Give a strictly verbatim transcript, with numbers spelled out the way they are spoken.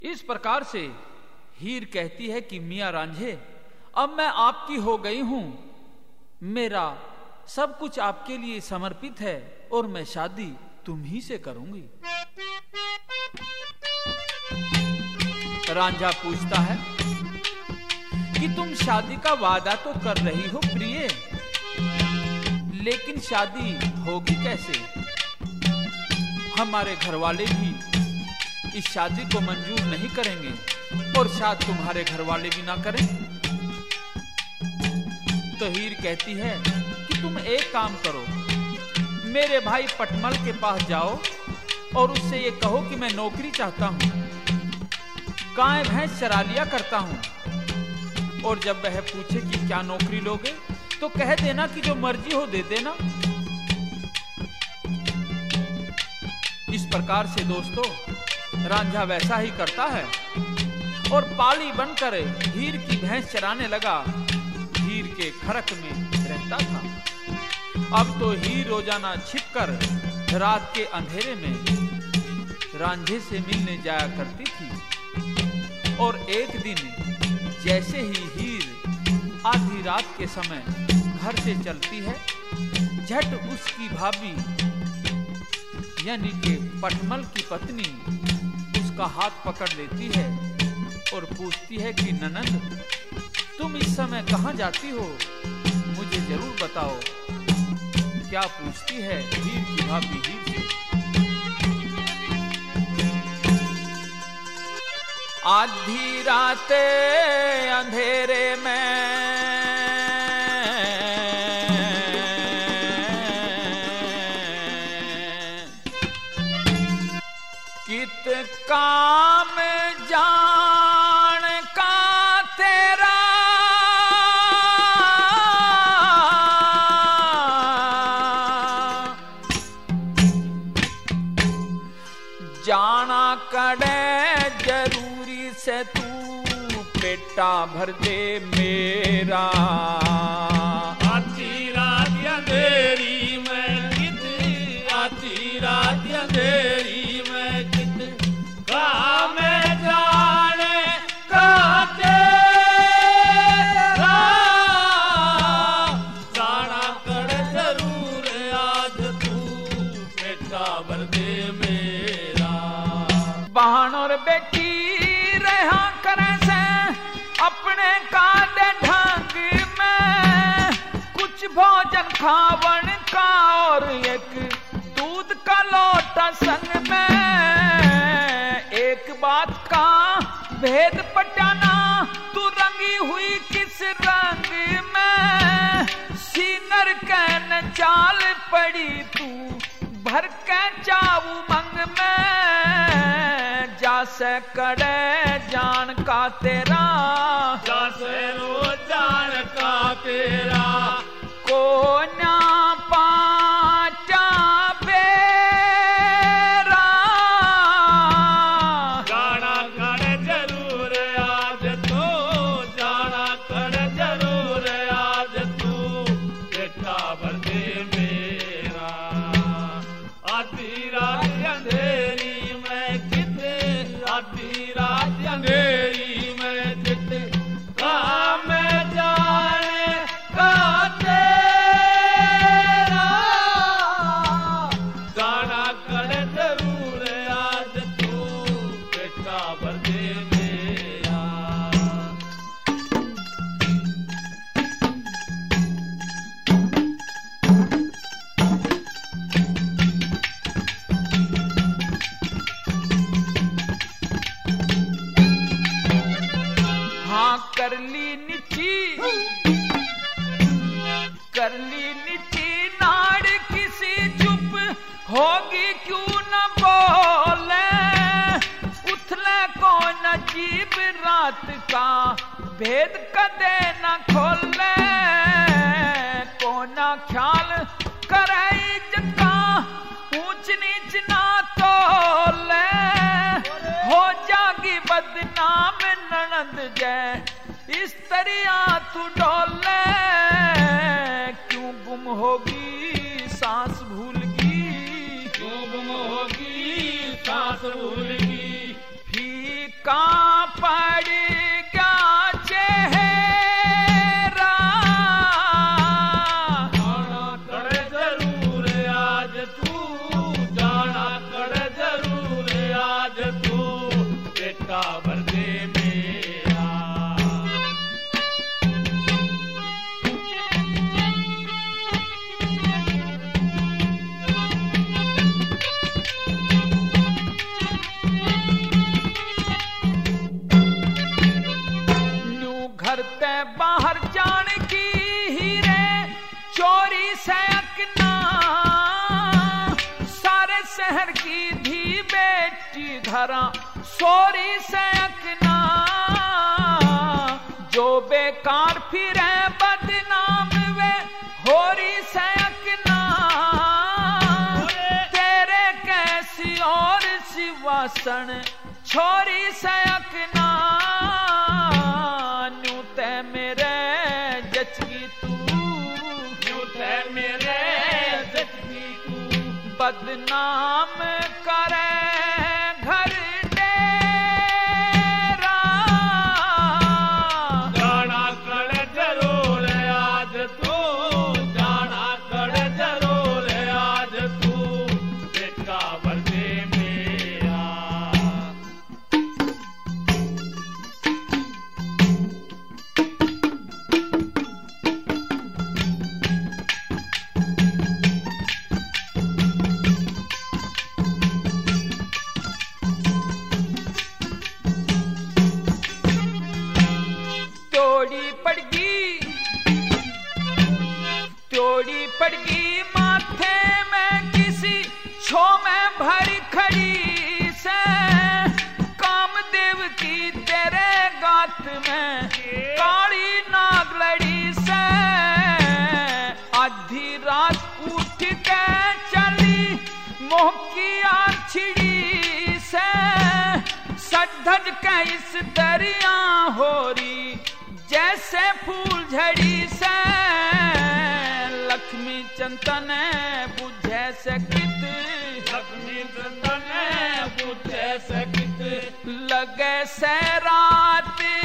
इस प्रकार से हीर कहती है कि मियाँ रांझे, अब मैं आपकी हो गई हूं, मेरा सब कुछ आपके लिए समर्पित है और मैं शादी तुम ही से करूंगी। रांझा पूछता है कि तुम शादी का वादा तो कर रही हो प्रिय, लेकिन शादी होगी कैसे? हमारे घर वाले भी इस शादी को मंजूर नहीं करेंगे और शायद तुम्हारे घर वाले भी ना करें। तो हीर कहती है कि तुम एक काम करो, मेरे भाई पटमल के पास जाओ और उससे ये कहो कि मैं नौकरी चाहता हूं, गाय भैंस चरा लिया करता हूं, और जब वह पूछे कि क्या नौकरी लोगे तो कह देना कि जो मर्जी हो दे देना। इस प्रकार से दोस्तों रांझा वैसा ही करता है और पाली बनकर हीर की भैंस चराने लगा, हीर के खरक में रहता था। अब तो हीर रोजाना छिपकर रात के अंधेरे में रांझे से मिलने जाया करती थी। और एक दिन जैसे ही हीर आधी रात के समय घर से चलती है, झट उसकी भाभी यानी कि पटमल की पत्नी उसका हाथ पकड़ लेती है और पूछती है कि ननंद, तुम इस समय कहां जाती हो, मुझे जरूर बताओ। क्या पूछती है हीर की भाभी हीर से? आधी रात अंधेरे में कित काम जान का तेरा, जाना कड़े जरूरी से तू पेटा भर दे मेरा। आधी रात अंधेरी में कित, आधी रात अंधेरी में कित काम जाने का तेरा, जाना कर जरूर आज तू पेटा भर दे मेरा। बहन और बेटी रहा करे से अपने काले ढंग में, कुछ भोजन खावन का और एक दूध का लोटा संग में। एक बात का भेद पटाना, तू रंगी हुई किस रंग में, सीनर कैन चाल पड़ी तू भर के चाऊ मंग में। जासे कड़े जान का तेरा, जासे रो जान का तेरा, को ना पाचा बेरा। जाना कर जरूर आज तू, जाना कर जरूर आज तू पेटा भर दे मेरा। आधी रात अंधेरी में किते, आधी रात अंधेरी में किते काम जाने का तेरा, जाना कर जरूर आज तू पेटा भर दे मेरा। हाँ कर ली नीची, कर ली नीची नाड़ किसी चुप होगी क्यों न बोले, उथले को न जीव रात का भेद कदे न खोले। को न ख्याल करे इज्जत का ऊंच नीच ना तोले, हो जागी बदनाम ननद जय इस तरिया तू डोले। क्यों गुम होगी सांस भूलगी, क्यों गुम होगी सांस भूलगी, फीका पेटा भर दे मेरा। न्यू घर ते बाहर जान की हीरे चोरी से अकना, सारे शहर की धी बेटी घरा सोरी से अकना, जो बेकार फिरे बदनाम वे होरी से अकना, तेरे कैसी और सिवासन छोरी से अकना, न्यू ते मेरे जचगी तू, न्यू ते मेरे जचगी तू, बदनाम करे घर जाना कर जरूर आज तू, जाना कर जरूर आज तू, पेटा भर दे मेरा। त्योड़ी पड़गी, त्योड़ी पड़गी माथे में किसी छो में भरी खड़ी से, कामदेव की तेरे गात में काली नाग लड़ी से, आधी रात उठ के चली मोह की आछड़ी से, सधज के इस दरिया होरी जैसे फूल झड़ी से, लक्ष्मी चंदन बुझे सकित, लक्ष्मी चंदन बुझे सकित, लगे से रात